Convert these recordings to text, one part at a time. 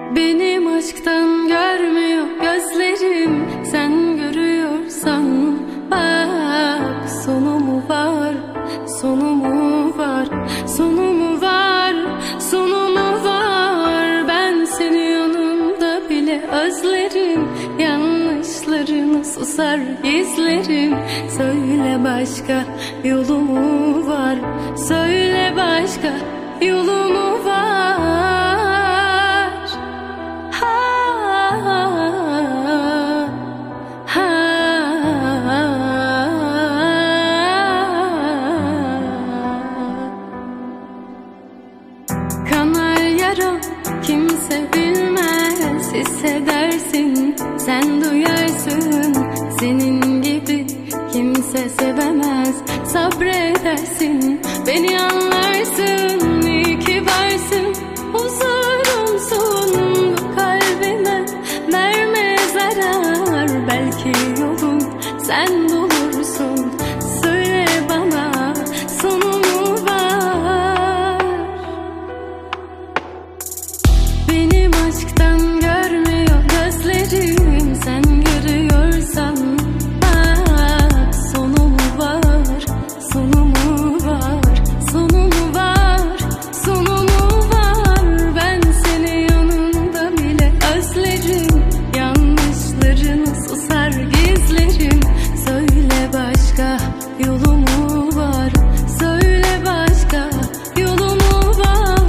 Benim aşktan görmüyor gözlerim, sen görüyorsan bak. Sonu mu var, sonu mu var, sonu mu var, sonu mu var? Ben seni yanımda bile özlerim, yanlışlarını susar gizlerim. Söyle başka yolu mu var, söyle başka yolu mu var? Kanar yara kimse bilmez, hissedersin sen duyarsın. Senin gibi kimse sevemez, sabredersin beni anlarsın. İyi ki varsın, huzurumsun bu kalbime, verme zarar. Belki yolun sen bulursun, söyle bana sonu mu var? Benim aşktan görmüyor gözlerim, sen görüyorsan bak. Sonu mu var, sonu mu var, sonu mu var, sonu mu var? Ben seni yanımda bile özlerim, yanlışlarını susar gizlerim. Söyle başka yolu mu var, söyle başka yolu mu var?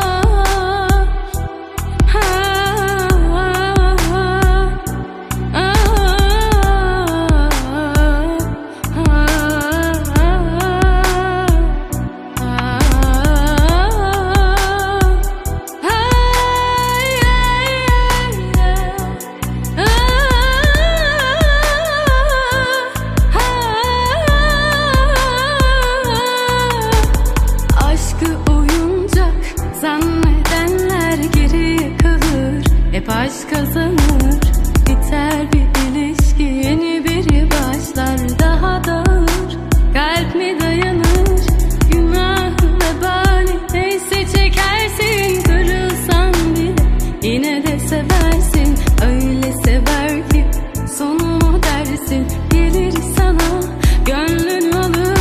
Aşkı oyuncak zannedenler geriye kalır, hep aşk kazanır. Biter bir ilişki, yeni biri başlar, daha da ağır. Kalp mi dayanır, günah vebali neyse çekersin. Kırılsan bile yine de seversin, öyle sever ki sonu mu dersin. Gelir sana gönlün alır.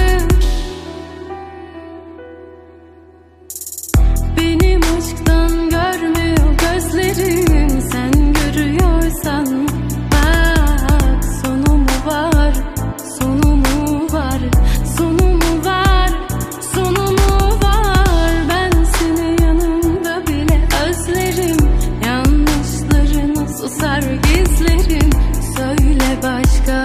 Benim aşktan görmüyor gözlerim, sen görüyorsan bak. Sonu mu var, sonu mu var, sonu mu var, sonu mu var? Ben seni yanımda bile özlerim, yanlışlarını susar gizlerim. Söyle başka